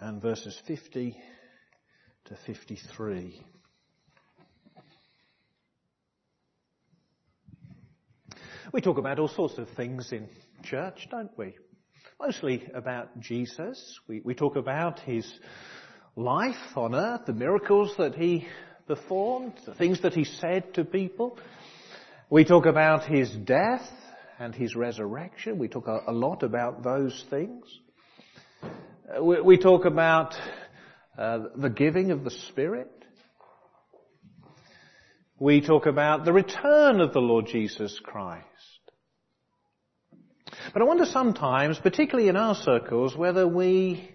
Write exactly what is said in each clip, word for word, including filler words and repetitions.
and verses fifty to fifty-three. We talk about all sorts of things in church, don't we? Mostly about Jesus. We, we talk about his life on earth, the miracles that he performed, the things that he said to people. We talk about his death and his resurrection. We talk a, a lot about those things. Uh, we, we talk about uh, the giving of the Spirit. We talk about the return of the Lord Jesus Christ. But I wonder sometimes, particularly in our circles, whether we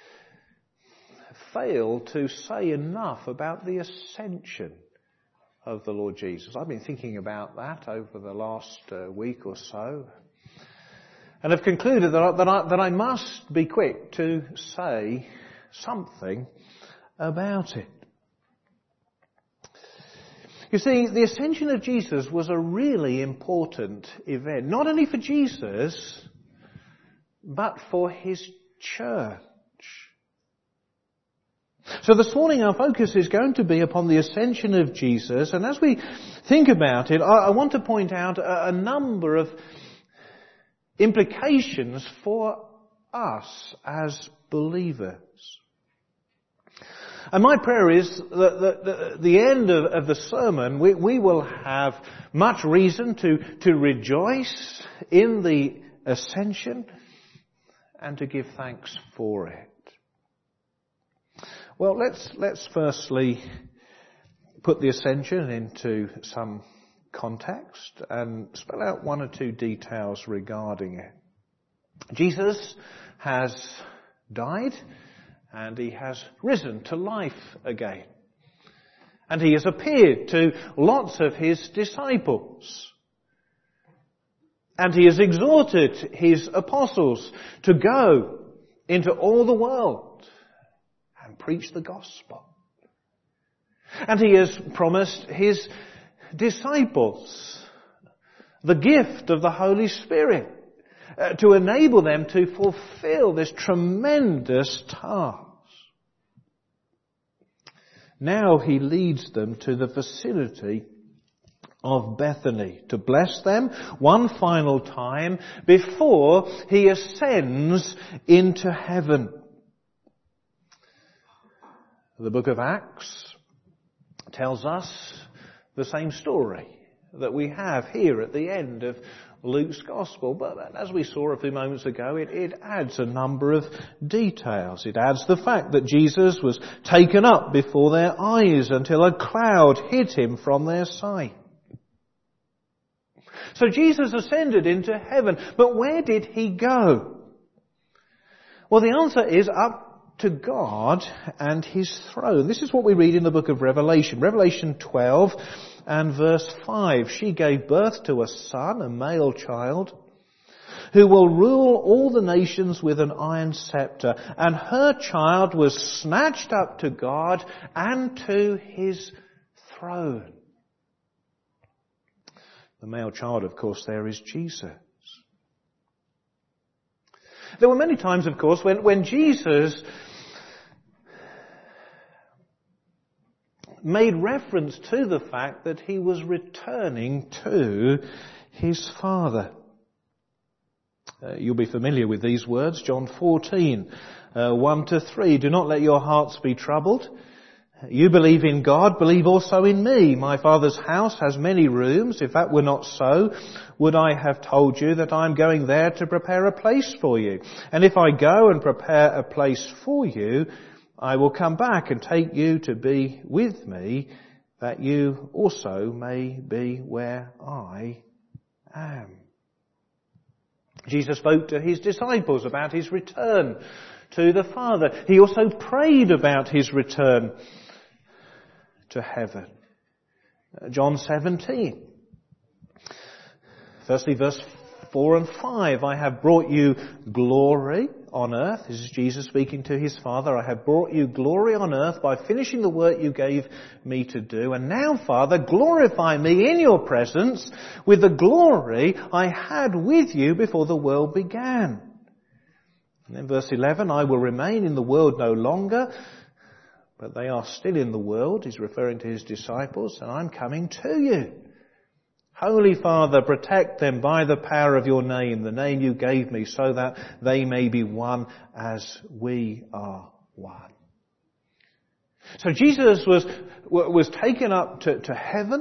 fail to say enough about the ascension of the Lord Jesus. I've been thinking about that over the last uh, week or so, and have concluded that I, that, I, that I must be quick to say something about it. You see, the ascension of Jesus was a really important event, not only for Jesus, but for his church. So this morning our focus is going to be upon the ascension of Jesus, and as we think about it, I, I want to point out a, a number of implications for us as believers. And my prayer is that, that, that at the end of, of the sermon we, we will have much reason to, to rejoice in the ascension and to give thanks for it. Well, let's, let's firstly put the ascension into some context and spell out one or two details regarding it. Jesus has died and he has risen to life again. And he has appeared to lots of his disciples. And he has exhorted his apostles to go into all the world and preach the gospel. And he has promised his disciples the gift of the Holy Spirit uh, to enable them to fulfill this tremendous task. Now he leads them to the vicinity of Bethany to bless them one final time before he ascends into heaven. The book of Acts tells us the same story that we have here at the end of Luke's Gospel. But as we saw a few moments ago, it, it adds a number of details. It adds the fact that Jesus was taken up before their eyes until a cloud hid him from their sight. So Jesus ascended into heaven. But where did he go? Well, the answer is up to God and his throne. This is what we read in the book of Revelation. Revelation twelve and verse five. She gave birth to a son, a male child, who will rule all the nations with an iron scepter. And her child was snatched up to God and to his throne. The male child, of course, there is Jesus. There were many times, of course, when, when Jesus made reference to the fact that he was returning to his Father. Uh, you'll be familiar with these words, John fourteen, uh, one to three. Do not let your hearts be troubled. You believe in God, believe also in me. My Father's house has many rooms. If that were not so, would I have told you that I am going there to prepare a place for you? And if I go and prepare a place for you, I will come back and take you to be with me, that you also may be where I am. Jesus spoke to his disciples about his return to the Father. He also prayed about his return to heaven. John seventeen. Firstly, verse four and five. I have brought you glory on earth. This is Jesus speaking to his Father. I have brought you glory on earth by finishing the work you gave me to do. And now, Father, glorify me in your presence with the glory I had with you before the world began. And then verse eleven, I will remain in the world no longer, but they are still in the world. He's referring to his disciples, and I'm coming to you. Holy Father, protect them by the power of your name, the name you gave me, so that they may be one as we are one. So Jesus was, was taken up to, to heaven.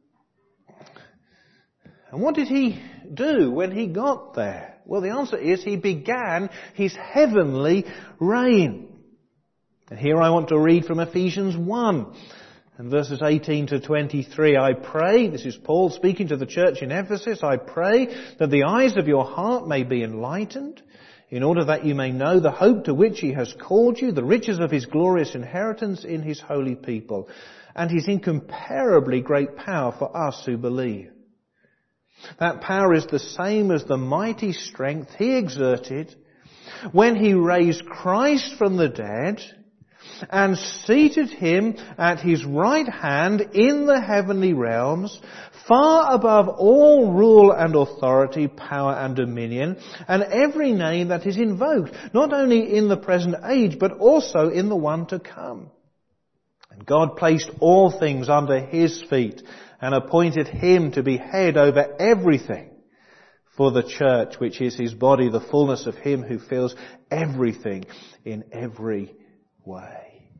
And what did he do when he got there? Well, the answer is he began his heavenly reign. And here I want to read from Ephesians one. And verses eighteen to twenty-three, I pray, this is Paul speaking to the church in Ephesus, I pray that the eyes of your heart may be enlightened, in order that you may know the hope to which he has called you, the riches of his glorious inheritance in his holy people, and his incomparably great power for us who believe. That power is the same as the mighty strength he exerted when he raised Christ from the dead and seated him at his right hand in the heavenly realms, far above all rule and authority, power and dominion, and every name that is invoked, not only in the present age, but also in the one to come. And God placed all things under his feet, and appointed him to be head over everything for the church, which is his body, the fullness of him who fills everything in every way.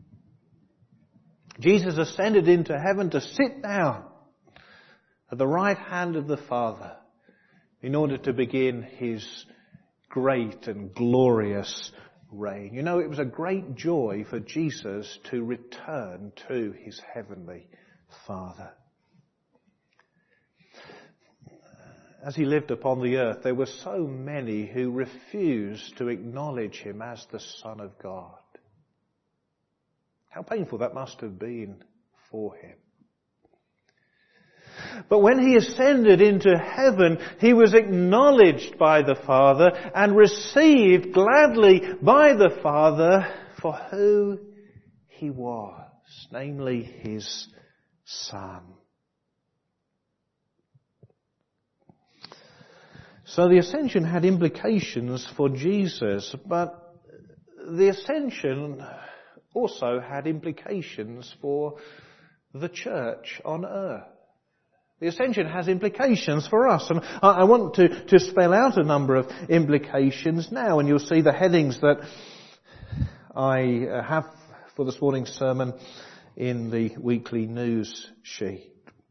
Jesus ascended into heaven to sit down at the right hand of the Father in order to begin his great and glorious reign. You know, it was a great joy for Jesus to return to his heavenly Father. As he lived upon the earth, there were so many who refused to acknowledge him as the Son of God. How painful that must have been for him. But when he ascended into heaven, he was acknowledged by the Father and received gladly by the Father for who he was, namely his Son. So the ascension had implications for Jesus, but the ascension also had implications for the church on earth. The ascension has implications for us, and I want to, to spell out a number of implications now, and you'll see the headings that I have for this morning's sermon in the weekly news sheet.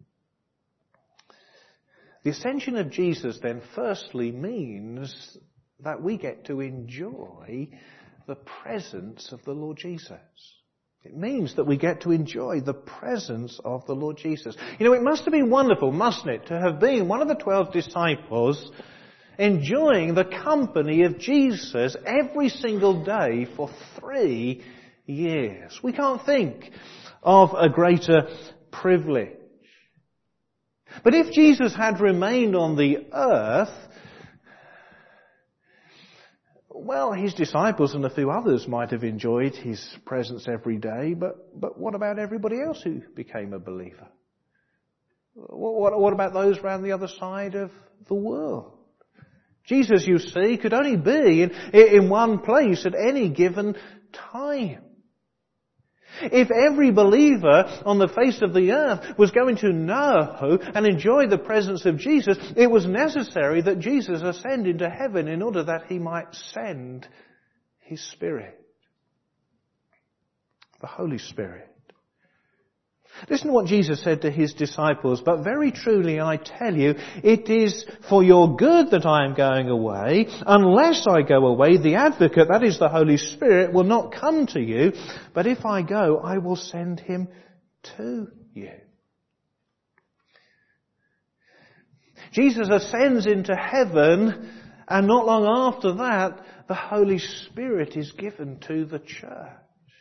The ascension of Jesus then firstly means that we get to enjoy the presence of the Lord Jesus. It means that we get to enjoy the presence of the Lord Jesus. You know, it must have been wonderful, mustn't it, to have been one of the twelve disciples enjoying the company of Jesus every single day for three years. We can't think of a greater privilege. But if Jesus had remained on the earth, well, his disciples and a few others might have enjoyed his presence every day, but, but what about everybody else who became a believer? What, what, what about those around the other side of the world? Jesus, you see, could only be in, in one place at any given time. If every believer on the face of the earth was going to know and enjoy the presence of Jesus, it was necessary that Jesus ascend into heaven in order that he might send his Spirit, the Holy Spirit. Listen to what Jesus said to his disciples, but very truly I tell you, it is for your good that I am going away. Unless I go away, the Advocate, that is the Holy Spirit, will not come to you. But if I go, I will send him to you. Jesus ascends into heaven, and not long after that, the Holy Spirit is given to the church.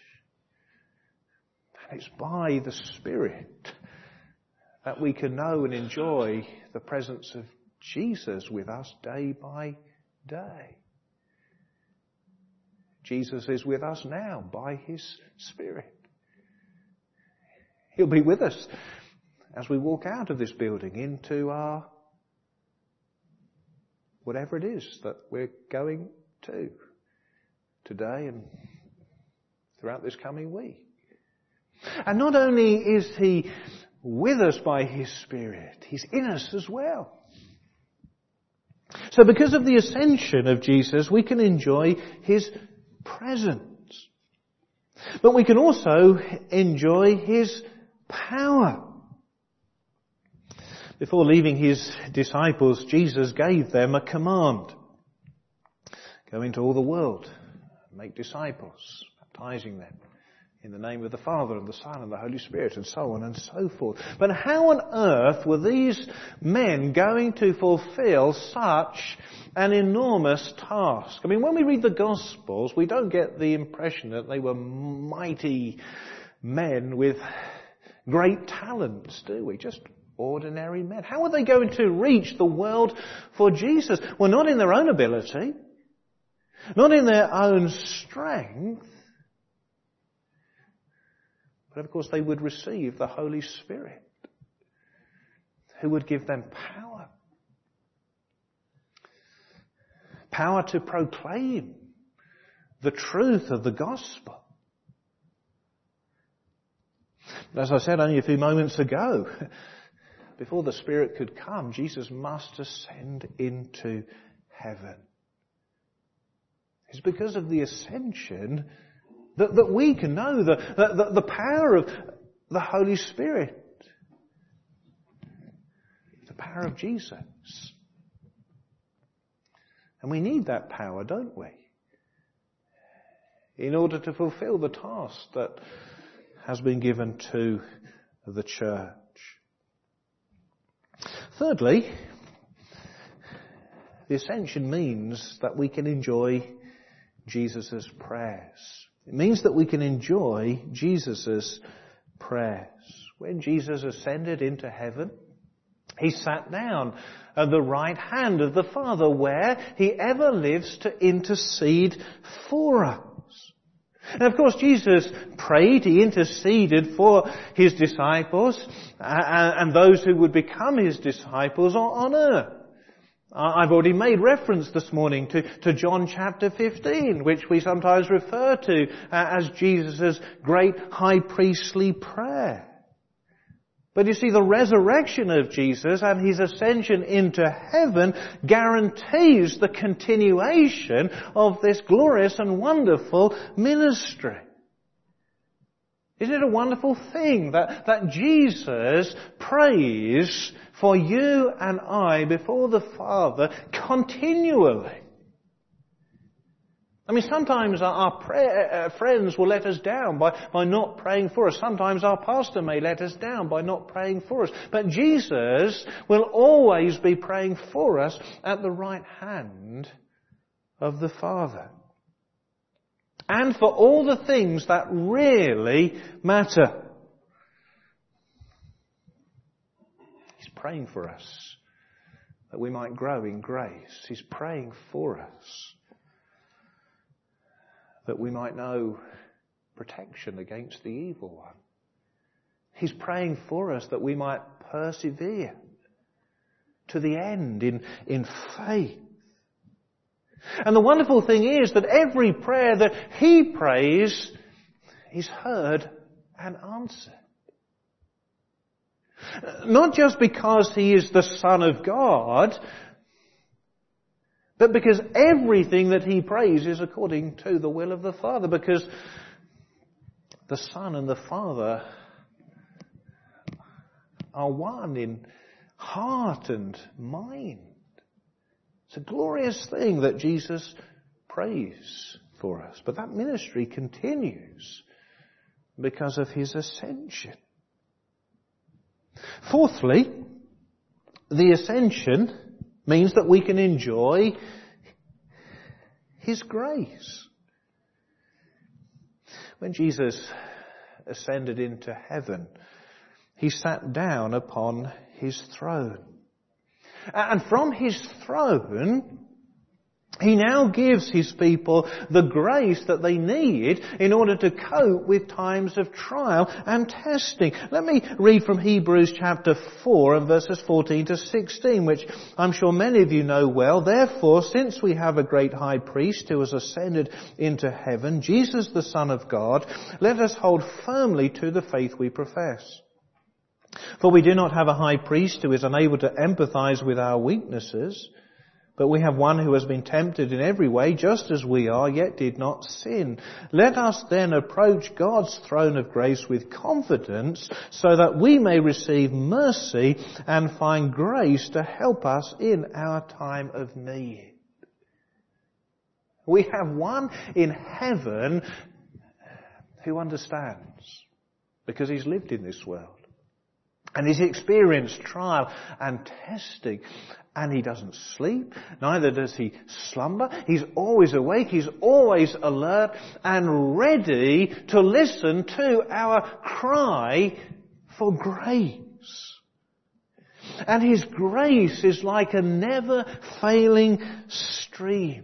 It's by the Spirit that we can know and enjoy the presence of Jesus with us day by day. Jesus is with us now by his Spirit. He'll be with us as we walk out of this building into our whatever it is that we're going to. today and throughout this coming week. And not only is he with us by his Spirit, he's in us as well. So because of the ascension of Jesus, we can enjoy his presence. But we can also enjoy his power. Before leaving his disciples, Jesus gave them a command. Go into all the world, make disciples, baptizing them in the name of the Father and the Son and the Holy Spirit, and so on and so forth. But how on earth were these men going to fulfill such an enormous task? I mean, when we read the Gospels, we don't get the impression that they were mighty men with great talents, do we? Just ordinary men. How are they going to reach the world for Jesus? Well, not in their own ability, not in their own strength, but of course they would receive the Holy Spirit, who would give them power. Power to proclaim the truth of the gospel. As I said only a few moments ago, before the Spirit could come, Jesus must ascend into heaven. It's because of the ascension that, that we can know the, the, the power of the Holy Spirit. The power of Jesus. And we need that power, don't we? In order to fulfill the task that has been given to the church. Thirdly, the ascension means that we can enjoy Jesus' prayers. It means that we can enjoy Jesus' prayers. When Jesus ascended into heaven, he sat down at the right hand of the Father, where he ever lives to intercede for us. And of course Jesus prayed, he interceded for his disciples and those who would become his disciples on earth. I've already made reference this morning to, to John chapter fifteen, which we sometimes refer to as Jesus' great high priestly prayer. But you see, the resurrection of Jesus and his ascension into heaven guarantees the continuation of this glorious and wonderful ministry. Isn't it a wonderful thing that, that Jesus prays for you and I before the Father continually? I mean, sometimes our prayer, uh, friends will let us down by, by not praying for us. Sometimes our pastor may let us down by not praying for us. But Jesus will always be praying for us at the right hand of the Father. And for all the things that really matter. He's praying for us that we might grow in grace. He's praying for us that we might know protection against the evil one. He's praying for us that we might persevere to the end in, in faith. And the wonderful thing is that every prayer that he prays is heard and answered. Not just because he is the Son of God, but because everything that he prays is according to the will of the Father. Because the Son and the Father are one in heart and mind. It's a glorious thing that Jesus prays for us. But that ministry continues because of his ascension. Fourthly, the ascension means that we can enjoy his grace. When Jesus ascended into heaven, he sat down upon his throne. And from his throne, He now gives his people the grace that they need in order to cope with times of trial and testing. Let me read from Hebrews chapter four and verses fourteen to sixteen, which I'm sure many of you know well. Therefore, since we have a great high priest who has ascended into heaven, Jesus the Son of God, let us hold firmly to the faith we profess. For we do not have a high priest who is unable to empathize with our weaknesses, but we have one who has been tempted in every way, just as we are, yet did not sin. Let us then approach God's throne of grace with confidence, so that we may receive mercy and find grace to help us in our time of need. We have one in heaven who understands, because he's lived in this world. And he's experienced trial and testing. And he doesn't sleep, neither does he slumber. He's always awake, he's always alert and ready to listen to our cry for grace. And his grace is like a never-failing stream.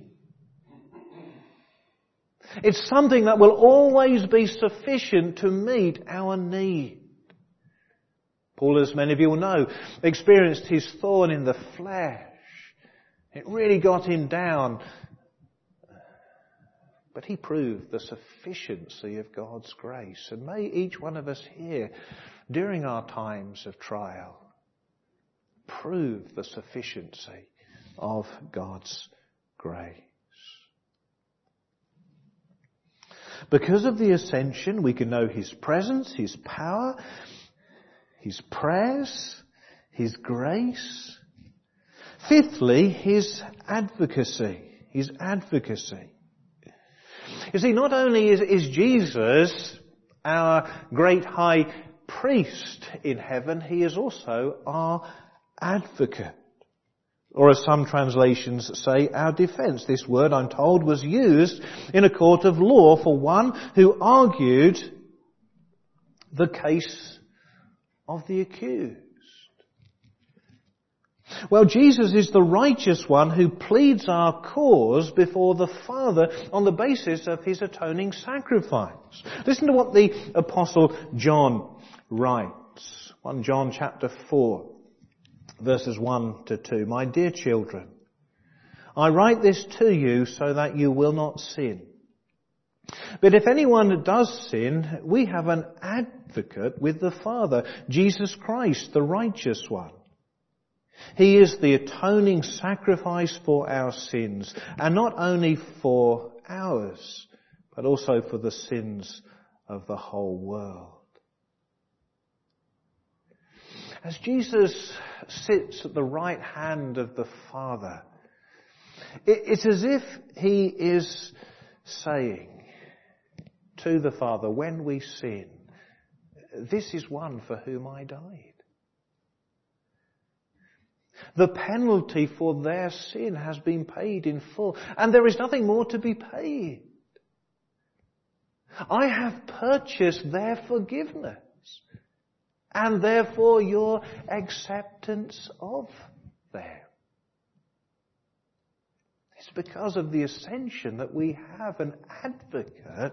It's something that will always be sufficient to meet our need. Paul, as many of you will know, experienced his thorn in the flesh. It really got him down. But he proved the sufficiency of God's grace. And may each one of us here, during our times of trial, prove the sufficiency of God's grace. Because of the ascension, we can know his presence, his power, his prayers, his grace. Fifthly, his advocacy. His advocacy. You see, not only is, is Jesus our great high priest in heaven, he is also our advocate. Or as some translations say, our defense. This word, I'm told, was used in a court of law for one who argued the case of the accused. Well, Jesus is the righteous one who pleads our cause before the Father on the basis of his atoning sacrifice. Listen to what the Apostle John writes. First John chapter four, verses one to two. My dear children, I write this to you so that you will not sin. But if anyone does sin, we have an advocate with the Father, Jesus Christ, the righteous one. He is the atoning sacrifice for our sins, and not only for ours, but also for the sins of the whole world. As Jesus sits at the right hand of the Father, it's as if he is saying to the Father, when we sin, this is one for whom I died. The penalty for their sin has been paid in full, and there is nothing more to be paid. I have purchased their forgiveness, and therefore your acceptance of them. It's because of the ascension that we have an advocate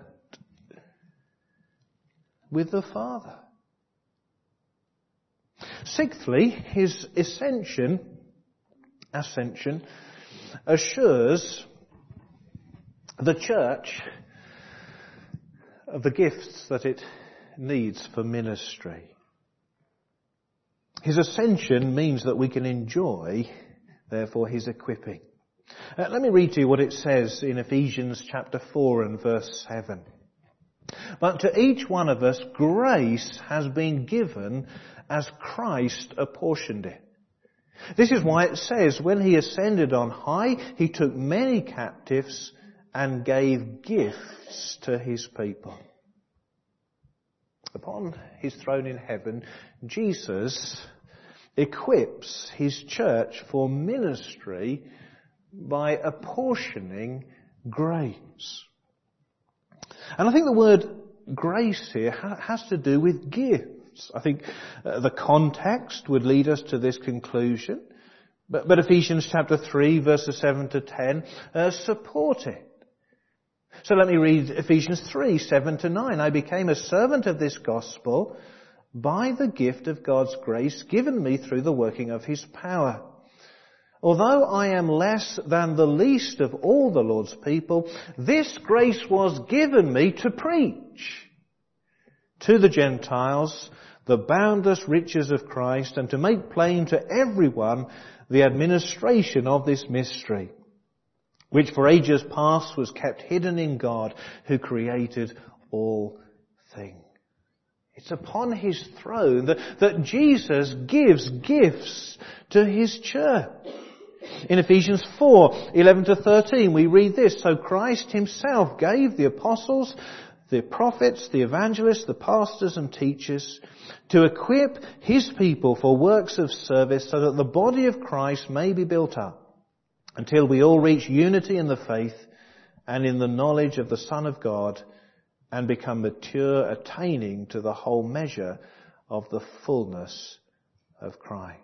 with the Father. Sixthly, his ascension, ascension assures the church of the gifts that it needs for ministry. His ascension means that we can enjoy, therefore, his equipping. Uh, let me read to you what it says in Ephesians chapter four and verse seven. But to each one of us grace has been given as Christ apportioned it. This is why it says, when he ascended on high, he took many captives and gave gifts to his people. Upon his throne in heaven, Jesus equips his church for ministry by apportioning grace. And I think the word grace here ha- has to do with gifts. I think uh, the context would lead us to this conclusion. But, but Ephesians chapter three, verses seven to ten, uh, support it. So let me read Ephesians three, seven to nine. I became a servant of this gospel by the gift of God's grace given me through the working of His power. Although I am less than the least of all the Lord's people, this grace was given me to preach to the Gentiles the boundless riches of Christ, and to make plain to everyone the administration of this mystery, which for ages past was kept hidden in God, who created all things. It's upon His throne that, that Jesus gives gifts to His church. In Ephesians four, eleven to thirteen, we read this: So Christ Himself gave the apostles, the prophets, the evangelists, the pastors and teachers to equip His people for works of service, so that the body of Christ may be built up until we all reach unity in the faith and in the knowledge of the Son of God, and become mature, attaining to the whole measure of the fullness of Christ.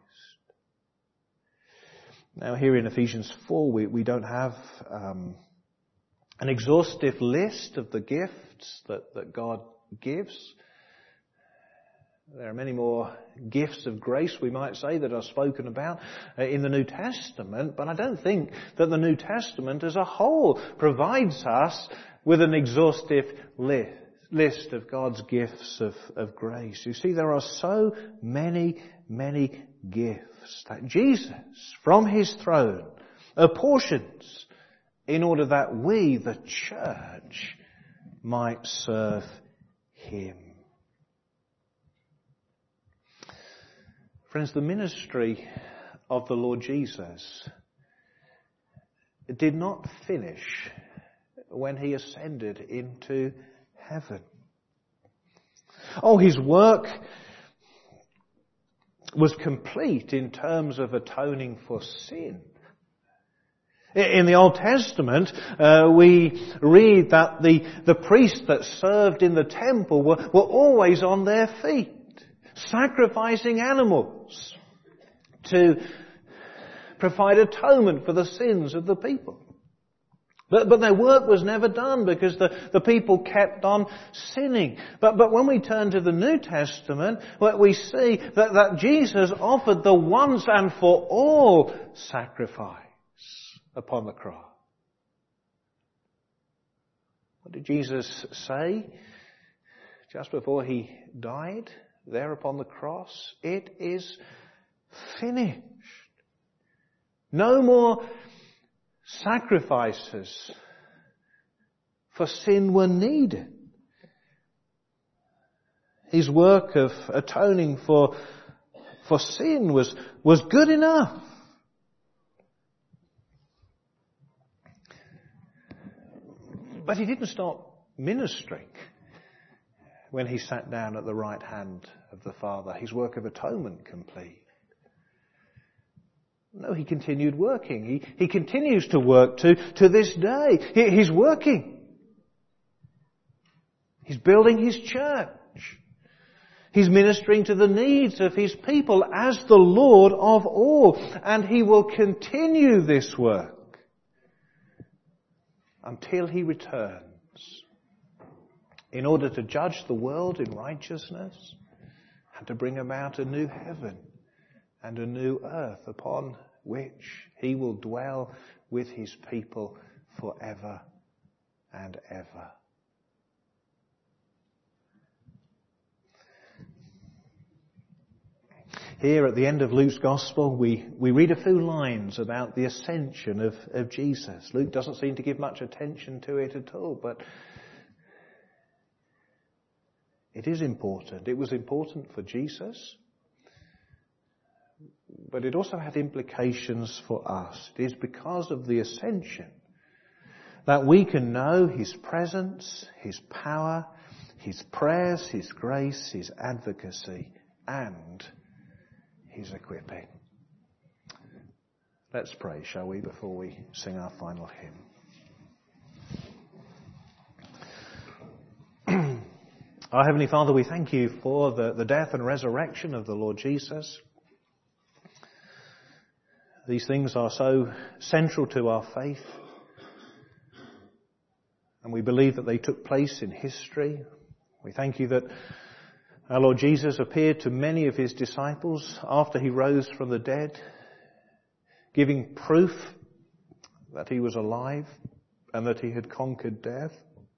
Now here in Ephesians four, we, we don't have um, an exhaustive list of the gifts that, that God gives. There are many more gifts of grace, we might say, that are spoken about in the New Testament, but I don't think that the New Testament as a whole provides us with an exhaustive list, list of God's gifts of, of grace. You see, there are so many, many gifts that Jesus, from His throne, apportions in order that we, the church, might serve Him. Friends, the ministry of the Lord Jesus did not finish when He ascended into heaven. Oh, His work was complete in terms of atoning for sin. In the Old Testament, uh, we read that the, the priests that served in the temple were, were always on their feet, sacrificing animals to provide atonement for the sins of the people. But, but their work was never done because the, the people kept on sinning. But, but when we turn to the New Testament, we see that, that Jesus offered the once and for all sacrifice upon the cross. What did Jesus say just before He died there upon the cross? It is finished. No more sacrifices for sin were needed. His work of atoning for, for sin was, was good enough. But He didn't stop ministering when He sat down at the right hand of the Father, His work of atonement complete. No, He continued working. He, he continues to work to, to this day. He, he's working. He's building His church. He's ministering to the needs of His people as the Lord of all. And He will continue this work until He returns, in order to judge the world in righteousness and to bring about a new heaven and a new earth upon which He will dwell with His people forever and ever. Here at the end of Luke's Gospel, we, we read a few lines about the ascension of, of Jesus. Luke doesn't seem to give much attention to it at all, but it is important. It was important for Jesus, but it also had implications for us. It is because of the ascension that we can know His presence, His power, His prayers, His grace, His advocacy, and His equipping. Let's pray, shall we, before we sing our final hymn. Our Heavenly Father, we thank You for the, the death and resurrection of the Lord Jesus. These things are so central to our faith, and we believe that they took place in history. We thank you that our Lord Jesus appeared to many of his disciples after he rose from the dead, giving proof that he was alive and that he had conquered death.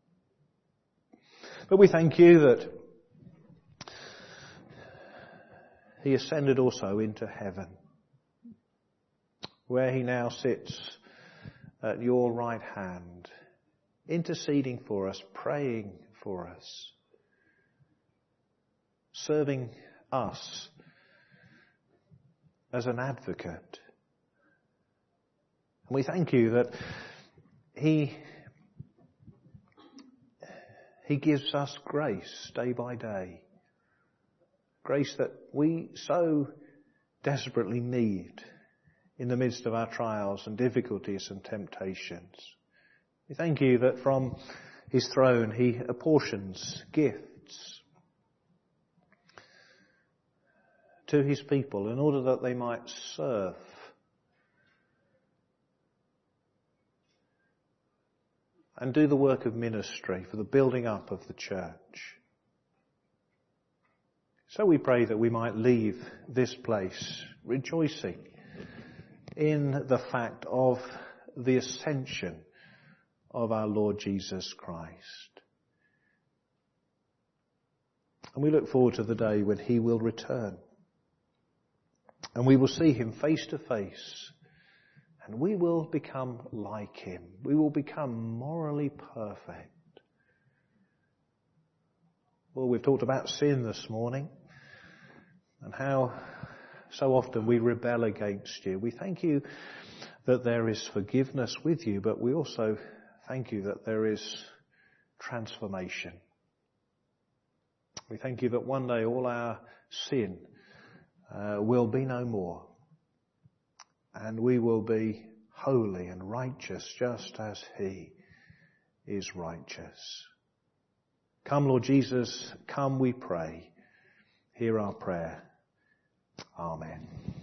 But we thank you that he ascended also into heaven, where he now sits at your right hand, interceding for us, praying for us, serving us as an advocate. And we thank you that he, he gives us grace day by day. Grace that we so desperately need in the midst of our trials and difficulties and temptations. We thank you that from his throne he apportions gifts to his people in order that they might serve and do the work of ministry for the building up of the church. So we pray that we might leave this place rejoicing in the fact of the ascension of our Lord Jesus Christ. And we look forward to the day when he will return. And we will see him face to face. And we will become like him. We will become morally perfect. Well, we've talked about sin this morning and how so often we rebel against you. We thank you that there is forgiveness with you, but we also thank you that there is transformation. We thank you that one day all our sin uh, will be no more. And we will be holy and righteous just as he is righteous. Come, Lord Jesus, come, we pray. Hear our prayer. Amen.